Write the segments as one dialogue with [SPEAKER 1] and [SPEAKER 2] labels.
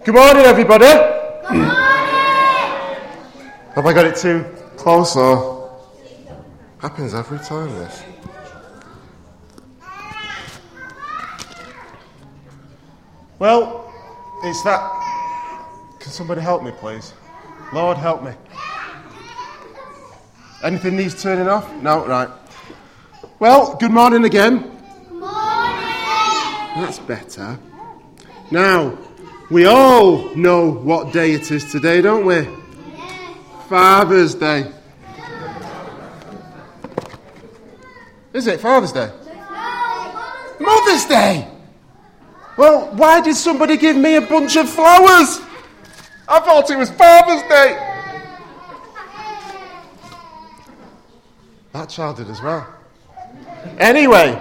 [SPEAKER 1] Good morning, everybody.
[SPEAKER 2] Good morning.
[SPEAKER 1] Have I got it too close or? Happens every time, this. Well, it's that. Can somebody help me, please? Lord, help me. Anything needs turning off? No? Right. Well, good morning again.
[SPEAKER 2] Good morning.
[SPEAKER 1] That's better. Now, we all know what day it is today, don't we?
[SPEAKER 2] Yes.
[SPEAKER 1] Father's Day. Is it Father's Day?
[SPEAKER 2] No.
[SPEAKER 1] Mother's Day! Well, why did somebody give me a bunch of flowers? I thought it was Father's Day. That child did as well. Anyway,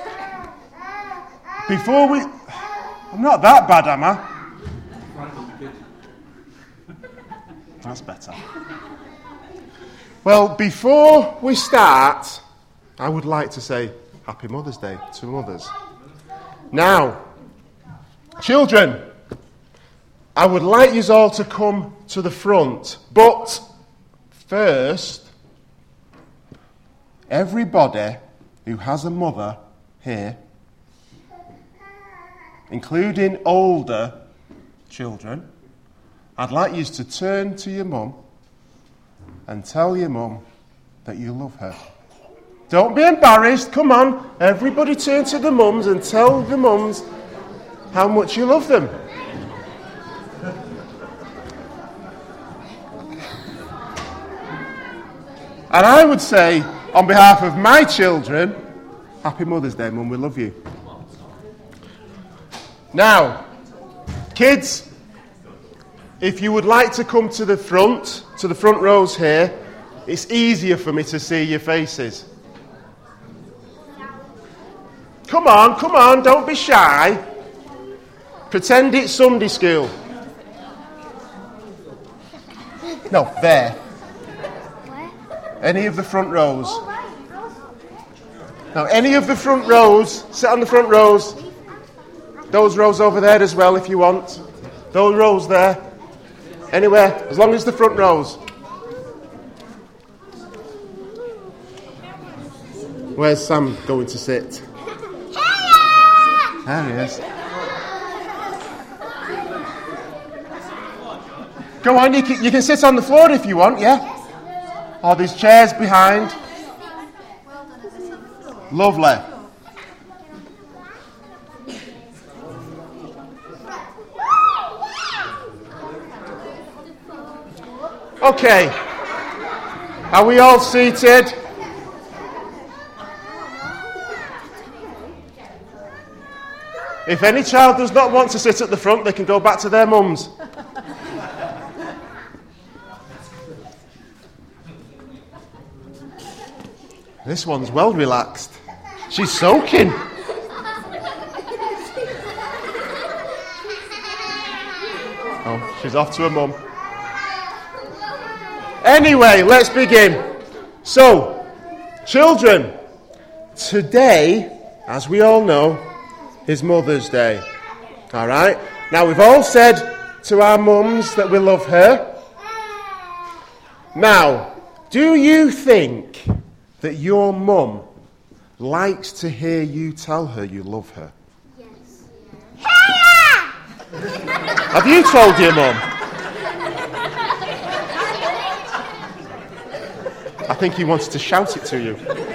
[SPEAKER 1] before we... I'm not that bad, am I? That's better. Well, before we start, I would like to say Happy Mother's Day to mothers. Now, children, I would like you all to come to the front, but first, everybody who has a mother here, including older children, I'd like you to turn to your mum and tell your mum that you love her. Don't be embarrassed. Come on, everybody turn to the mums and tell the mums how much you love them. And I would say, on behalf of my children, Happy Mother's Day, Mum, we love you. Now, kids, if you would like to come to the front rows here, it's easier for me to see your faces. Come on, don't be shy. Pretend it's Sunday school. No, there. Any of the front rows. Now, any of the front rows, sit on the front rows. Those rows over there as well, if you want. Those rows there. Anywhere, as long as the front rows. Where's Sam going to sit? There he is. Go on, you can sit on the floor if you want, yeah? Or there's chairs behind. Lovely. Okay. Are we all seated? If any child does not want to sit at the front, they can go back to their mums. This one's well relaxed. She's soaking. Oh, she's off to her mum. Anyway, let's begin. So, children, today, as we all know, is Mother's Day. All right? Now, we've all said to our mums that we love her. Now, do you think that your mum likes to hear you tell her you love her?
[SPEAKER 2] Yes.
[SPEAKER 1] Have you told your mum? I think he wants to shout it to you.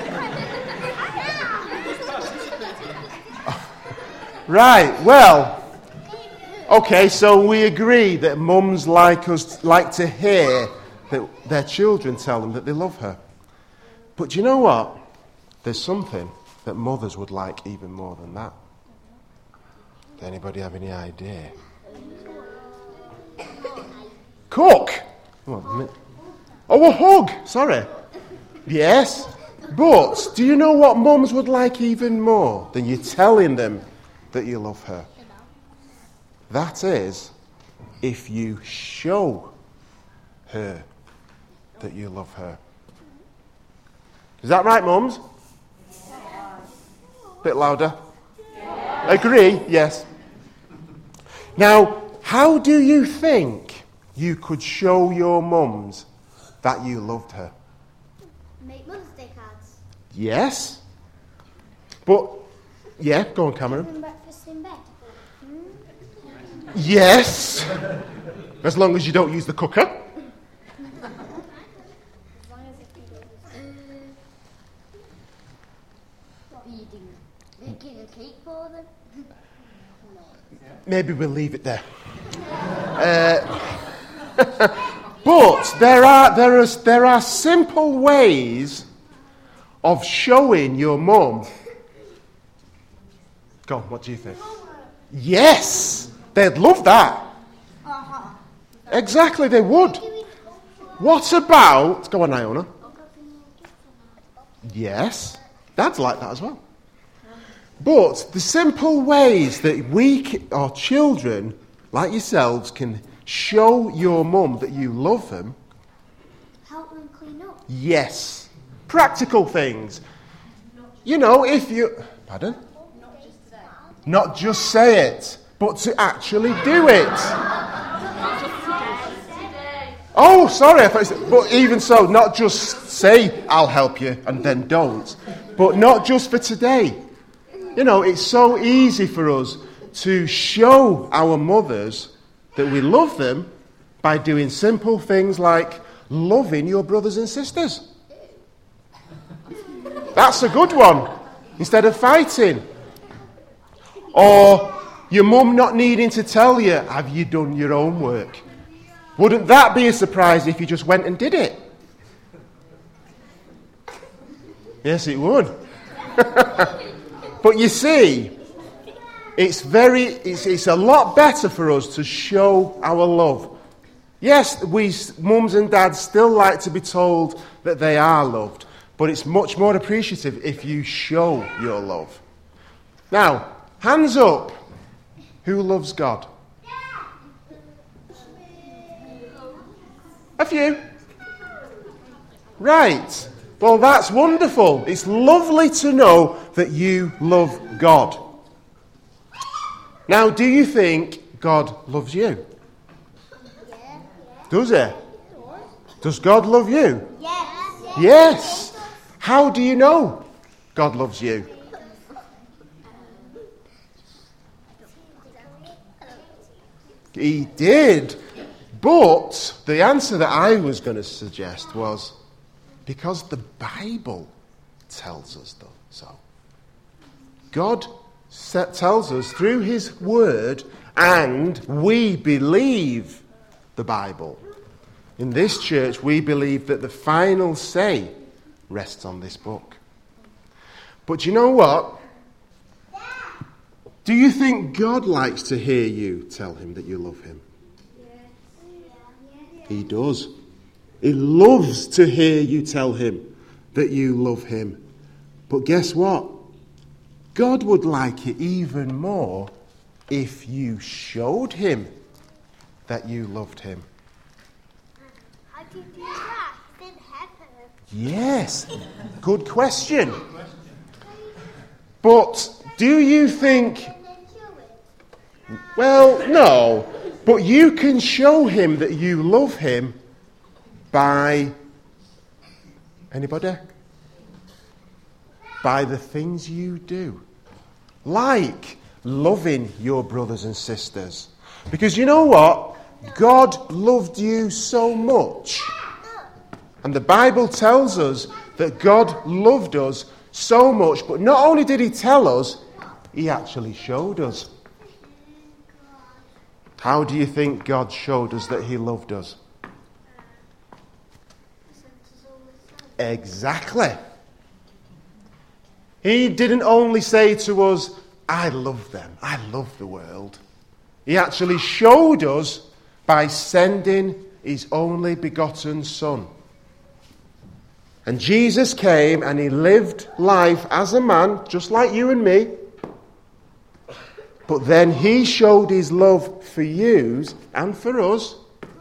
[SPEAKER 1] Right, well, okay, so we agree that mums like to hear that their children tell them that they love her. But do you know what? There's something that mothers would like even more than that. Does anybody have any idea? Cook! Oh, a hug! Sorry. Yes, but do you know what mums would like even more than you telling them that you love her? That is, if you show her that you love her. Is that right, mums? Bit louder. Agree? Yes. Now, How do you think you could show your mums that you loved her?
[SPEAKER 2] Make Mother's Day cards.
[SPEAKER 1] Yes. But, yeah, go on, Cameron.
[SPEAKER 2] Having breakfast in bed.
[SPEAKER 1] Yes. As long as you don't use the cooker.
[SPEAKER 2] As long as it can go. Making a cake for them.
[SPEAKER 1] Maybe we'll leave it there. But there are simple ways of showing your mum. Go on, what do you think? Yes, they'd love that. Exactly, they would. What about? Go on, Iona. Yes, Dad's like that as well. But the simple ways that our children, like yourselves, can show your mum that you love them.
[SPEAKER 2] Help them clean up.
[SPEAKER 1] Yes. Practical things. You know, if you... Pardon? Not just say it, but to actually do it. Oh, sorry. But even so, not just say, I'll help you, and then don't. But not just for today. You know, it's so easy for us to show our mothers that we love them by doing simple things like loving your brothers and sisters. That's a good one. Instead of fighting. Or your mum not needing to tell you, have you done your homework? Wouldn't that be a surprise if you just went and did it? Yes, it would. But you see, it's a lot better for us to show our love. Yes, we mums and dads still like to be told that they are loved, but it's much more appreciative if you show your love. Now, hands up. Who loves God? A few. Right. Well, that's wonderful. It's lovely to know that you love God. Now, do you think God loves you?
[SPEAKER 2] Yeah.
[SPEAKER 1] Does he? Does God love you?
[SPEAKER 2] Yes.
[SPEAKER 1] Yes. How do you know God loves you? He did. But the answer that I was going to suggest was because the Bible tells us so. God tells us through his word, and we believe the Bible. In this church, we believe that the final say rests on this book. But you know what? Do you think God likes to hear you tell him that you love him? He does. He loves to hear you tell him that you love him. But guess what? God would like it even more if you showed him that you loved him.
[SPEAKER 2] How do you do that in heaven?
[SPEAKER 1] Yes, good question. But do you think... Well, no. But you can show him that you love him by... Anybody? By the things you do. Like loving your brothers and sisters. Because you know what? God loved you so much. And the Bible tells us that God loved us so much. But not only did he tell us, he actually showed us. How do you think God showed us that he loved us? Exactly. He didn't only say to us, I love them, I love the world. He actually showed us by sending his only begotten Son. And Jesus came and he lived life as a man, just like you and me. But then he showed his love for you and for us.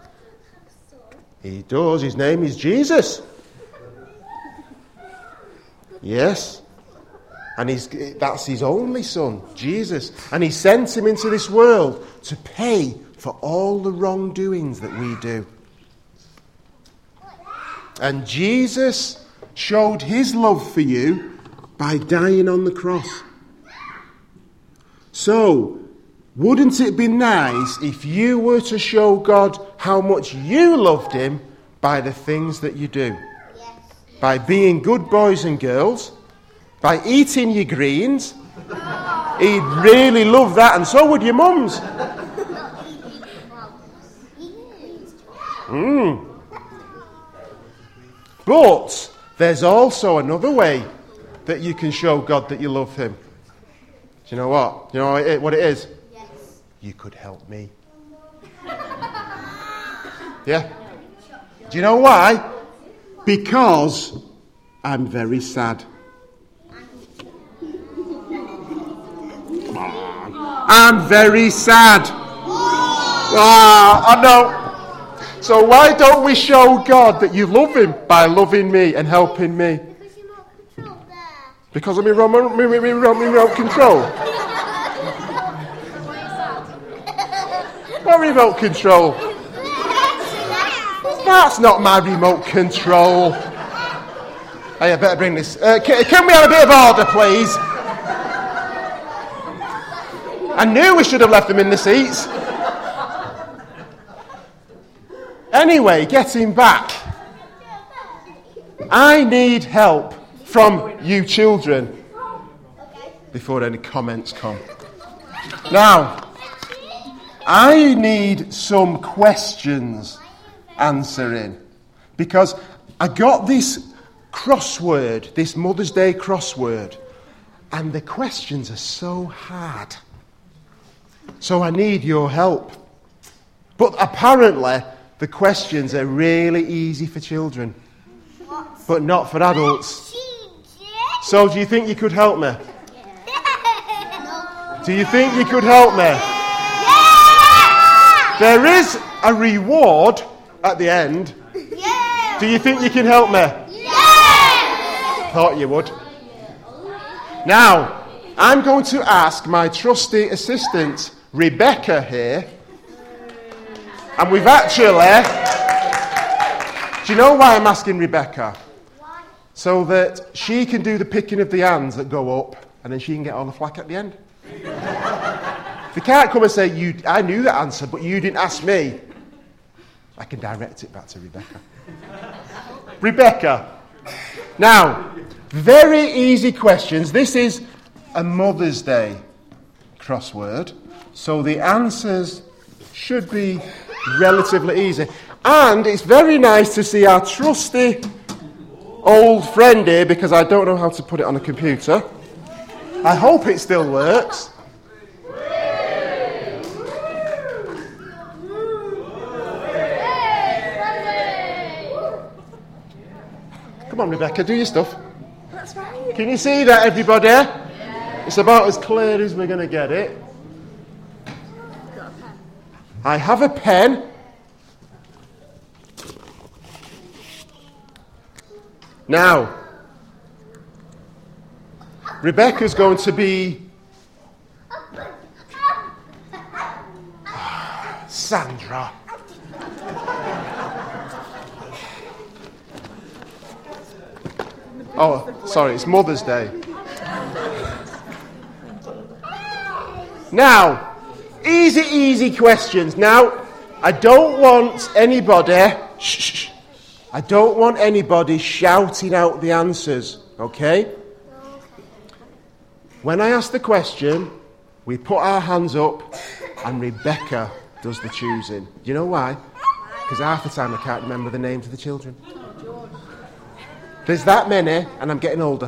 [SPEAKER 1] He does. His name is Jesus. Yes. And that's his only Son, Jesus. And he sent him into this world to pay for all the wrongdoings that we do. And Jesus showed his love for you by dying on the cross. So, wouldn't it be nice if you were to show God how much you loved him by the things that you do?
[SPEAKER 2] Yes.
[SPEAKER 1] By being good boys and girls, by eating your greens. He'd really love that, and so would your mums. But there's also another way that you can show God that you love him. Do you know what? You know what it is?
[SPEAKER 2] Yes.
[SPEAKER 1] You could help me. Yeah? Do you know why? Because I'm very sad. Come on. I'm very sad. I know. So why don't we show God that you love him by loving me and helping me?
[SPEAKER 2] Because you're not controlled there.
[SPEAKER 1] Because of my remote control. What remote control? That's not my remote control. Hey, I better bring this. Can we have a bit of order, please? I knew we should have left them in the seats. Anyway, getting back. I need help from you children before any comments come. Now, I need some questions answering because I got this crossword, this Mother's Day crossword, and the questions are so hard. So I need your help. But apparently, the questions are really easy for children, but not for adults. So do you think you could help me? Do you think you could help me? There is a reward at the end. Do you think you can help me? Thought you would. Now, I'm going to ask my trusty assistant, Rebecca, here. And we've actually... Do you know why I'm asking Rebecca?
[SPEAKER 2] Why?
[SPEAKER 1] So that she can do the picking of the hands that go up, and then she can get all the flack at the end. They can't come and say, I knew that answer, but you didn't ask me. I can direct it back to Rebecca. Rebecca. Now, very easy questions. This is a Mother's Day crossword, so the answers should be relatively easy. And it's very nice to see our trusty old friend here, because I don't know how to put it on a computer. I hope it still works. Come on, Rebecca, do your stuff.
[SPEAKER 2] That's right.
[SPEAKER 1] Can you see that, everybody? Yeah. It's about as clear as we're going to get it. I have a pen. Now, Rebecca's going to be... Sandra. Oh, sorry, it's Mother's Day. Now, easy questions. Now, I don't want anybody... Shh. I don't want anybody shouting out the answers, okay? When I ask the question, we put our hands up and Rebecca does the choosing. Do you know why? Because half the time I can't remember the names of the children. There's that many, and I'm getting older.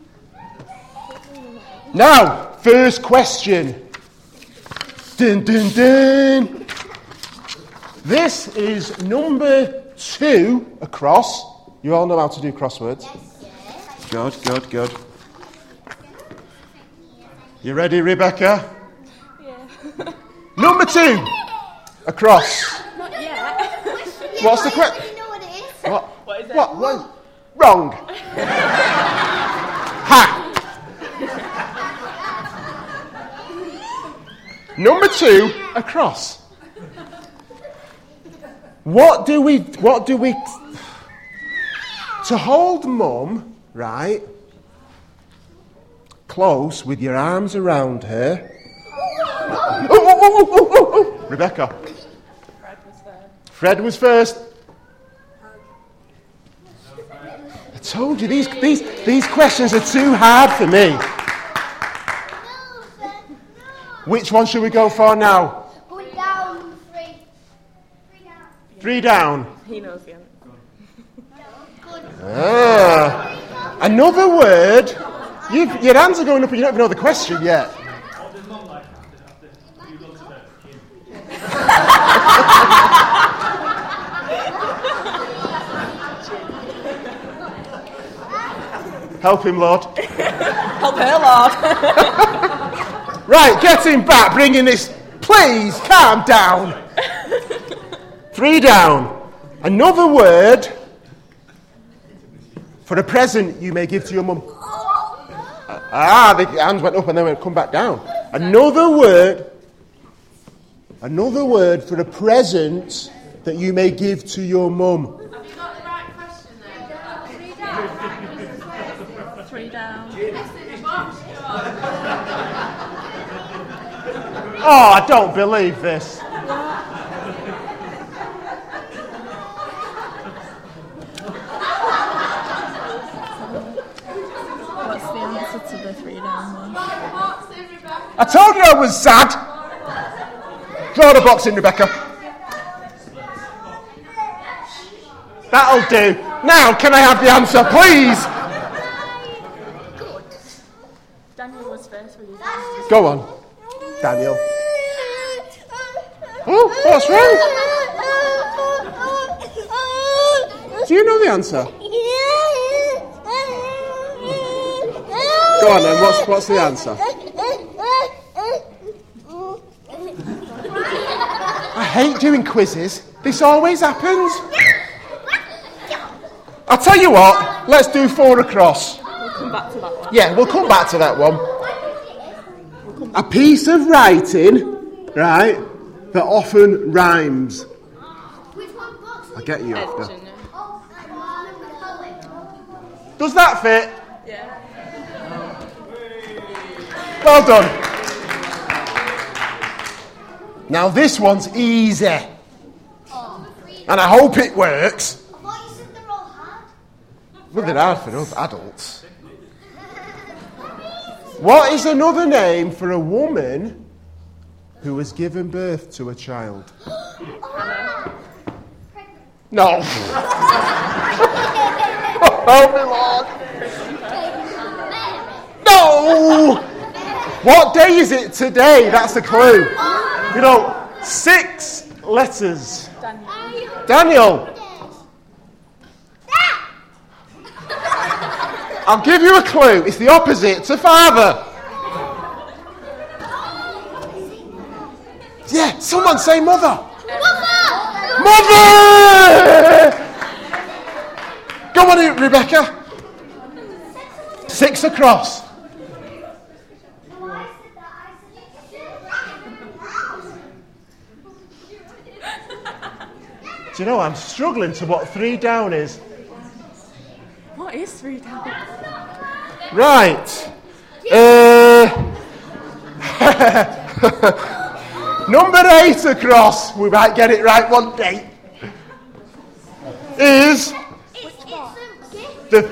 [SPEAKER 1] Now, first question. Dun, dun, dun. This is number 2 across. You all know how to do crosswords? Yes. Good. You ready, Rebecca?
[SPEAKER 3] Yeah.
[SPEAKER 1] Number 2 across.
[SPEAKER 3] Not yet.
[SPEAKER 1] What's the question?
[SPEAKER 2] You know what it is?
[SPEAKER 3] What is it?
[SPEAKER 1] What? Wrong. Ha! Number 2 across. What do we, to hold mum, right, close with your arms around her. Oh. Rebecca. Fred was first. I told you, these questions are too hard for me. Which one should we go for now?
[SPEAKER 2] Go down 3.
[SPEAKER 1] 3 down.
[SPEAKER 3] He knows the answer.
[SPEAKER 1] Another word. Your hands are going up and you don't even know the question yet. Help him, Lord.
[SPEAKER 3] Help her, Lord.
[SPEAKER 1] Right, get him back, bringing this. Please, calm down. 3 down. Another word for a present you may give to your mum. The hands went up and then went come back down. Another word for a present that you may give to your mum.
[SPEAKER 4] Have you got the right question then?
[SPEAKER 3] 3 down.
[SPEAKER 1] Oh, I don't believe this.
[SPEAKER 3] What's the answer to the 3 down one?
[SPEAKER 1] I told you I was sad. Draw the box in, Rebecca. That'll do. Now, can I have the answer, please?
[SPEAKER 3] Daniel was first with his
[SPEAKER 1] Go on, Daniel. Oh, what's wrong? Do you know the answer? Go on then, what's the answer? I hate doing quizzes. This always happens. I'll tell you what, let's do 4 across.
[SPEAKER 3] We'll come back to that one.
[SPEAKER 1] Yeah, we'll come back to that one. A piece of writing, right, that often rhymes. I'll get you after.
[SPEAKER 3] Edge,
[SPEAKER 1] Does that fit?
[SPEAKER 3] yeah.
[SPEAKER 1] Well done. Now this one's easy. And I hope it works. Well, they're hard for us adults. What is another name for a woman who has given birth to a child? No. Oh, my Lord. No. What day is it today? That's the clue. 6 letters. Daniel. I'll give you a clue. It's the opposite to father. Yeah, someone say mother. Mother! Go on, Rebecca. 6 across. Do you know, I'm struggling to what 3 down is.
[SPEAKER 3] What is 3 down?
[SPEAKER 1] Right. Number 8 across, we might get it right one day, is the...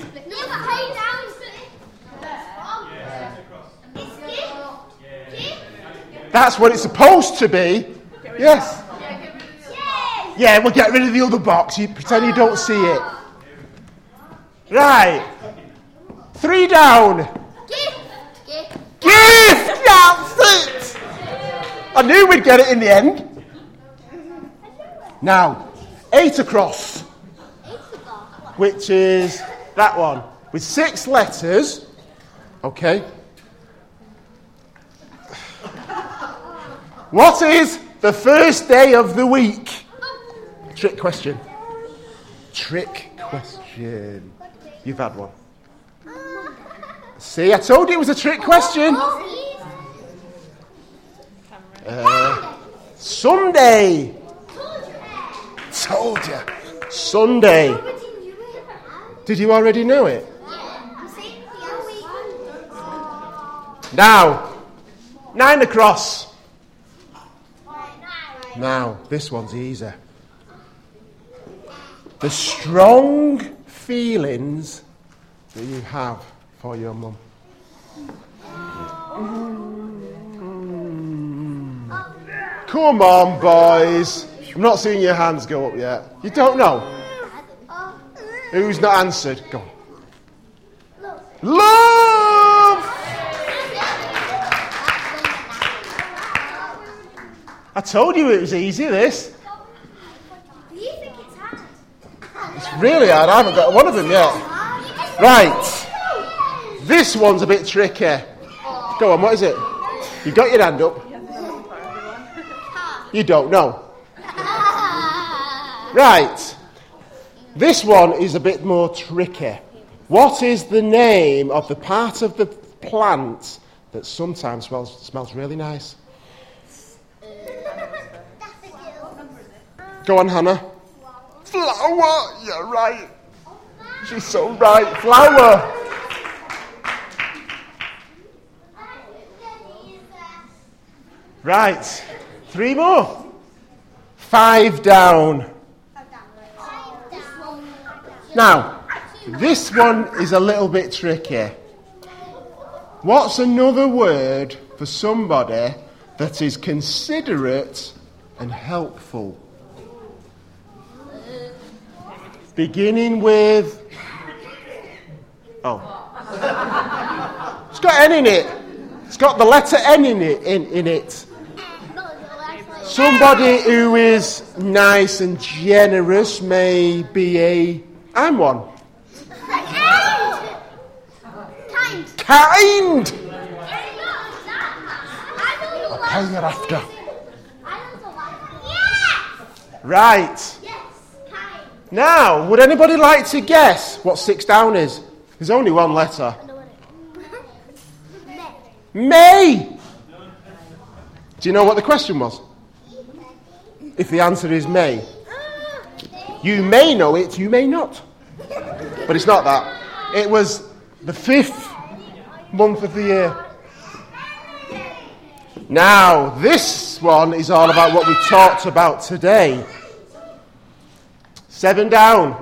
[SPEAKER 1] That's what it's supposed to be. Yes. Yeah, we'll get rid of the other box. You pretend you don't see it. Right. 3 down. Gift! That's it! I knew we'd get it in the end. Now, 8 across. Which is that one. With 6 letters. Okay. What is the first day of the week? Trick question. Trick question. You've had one. See, I told you it was a trick question. Sunday. Told you. Sunday. Did you already know it? Now, 9 across. Now, this one's easy. The strong feelings that you have for your mum. Come on, boys. I'm not seeing your hands go up yet. You don't know? Who's not answered? Go on. Love! I told you it was easy, this. It's really hard. I haven't got one of them yet. Right. This one's a bit tricky. Go on, what is it? You've got your hand up. You don't know. Right. This one is a bit more tricky. What is the name of the part of the plant that sometimes smells really nice? Go on, Hannah. Flower. You're right. She's so right. Flower. Right. 3 more. 5 down. Now, this one is a little bit tricky. What's another word for somebody that is considerate and helpful? Beginning with... Oh. It's got N in it. It's got the letter N in it. Somebody who is nice and generous may be I'm one. Kind! I'll pay you after. Right. Now, would anybody like to guess what 6 down is? There's only one letter. May! Do you know what the question was? If the answer is May. You may know it, you may not. But it's not that. It was the 5th month of the year. Now, this one is all about what we talked about today. 7 down.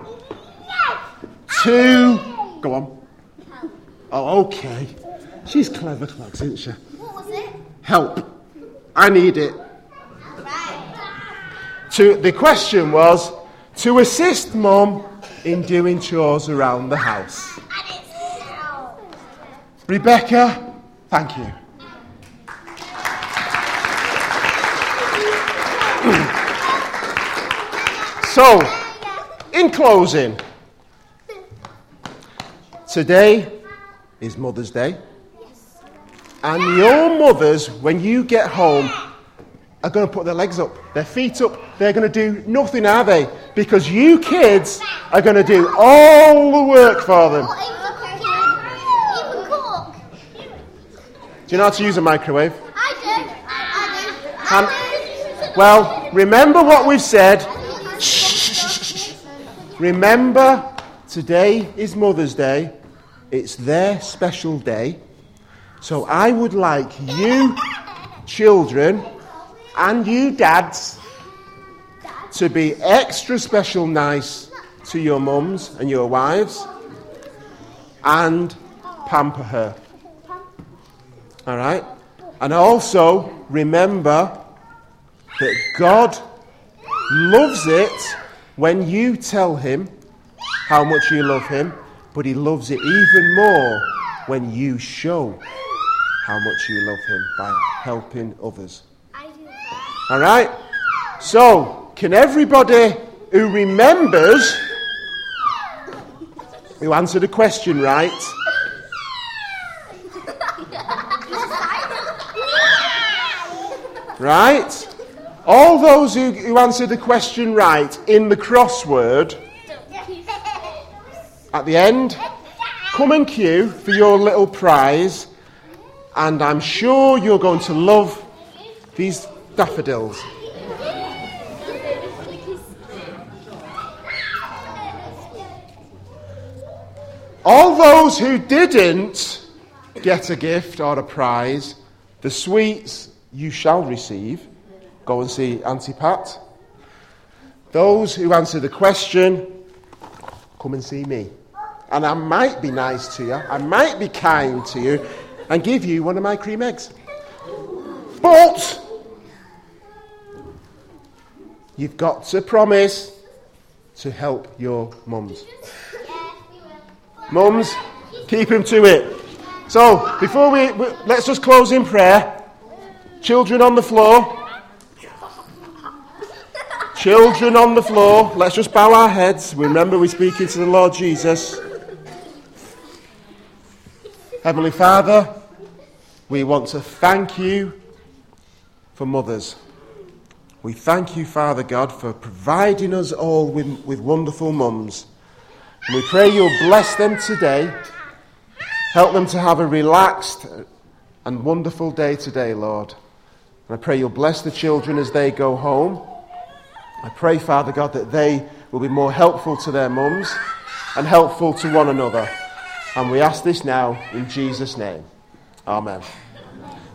[SPEAKER 1] 2. Go on. Oh, okay. She's clever, Clogs, isn't she?
[SPEAKER 2] What was it?
[SPEAKER 1] Help. I need it. The question was to assist Mum in doing chores around the house. Rebecca, thank you. So, in closing, today is Mother's Day. And your mothers, when you get home, are going to put their legs up, their feet up. They're going to do nothing, are they? Because you kids are going to do all the work for them. Do you know how to use a microwave?
[SPEAKER 2] I do.
[SPEAKER 1] Well, remember what we've said. Shh. Remember, today is Mother's Day. It's their special day. So I would like you children and you dads to be extra special nice to your mums and your wives and pamper her. All right? And also remember that God loves it when you tell him how much you love him, but he loves it even more when you show how much you love him by helping others. All right? So, can everybody who remembers, who answered a question right, right? All those who answered the question right in the crossword, at the end, come and queue for your little prize, and I'm sure you're going to love these daffodils. All those who didn't get a gift or a prize, the sweets you shall receive. Go and see Auntie Pat. Those who answer the question, come and see me. And I might be nice to you. I might be kind to you and give you one of my cream eggs. But you've got to promise to help your mums. Mums, keep him to it. So, before we let's just close in prayer. Children on the floor. Children on the floor. Let's just bow our heads. Remember, we're speaking to the Lord Jesus. Heavenly Father, we want to thank you for mothers. We thank you, Father God, for providing us all with wonderful mums. And we pray you'll bless them today. Help them to have a relaxed and wonderful day today, Lord. And I pray you'll bless the children as they go home. I pray, Father God, that they will be more helpful to their mums and helpful to one another. And we ask this now in Jesus' name. Amen.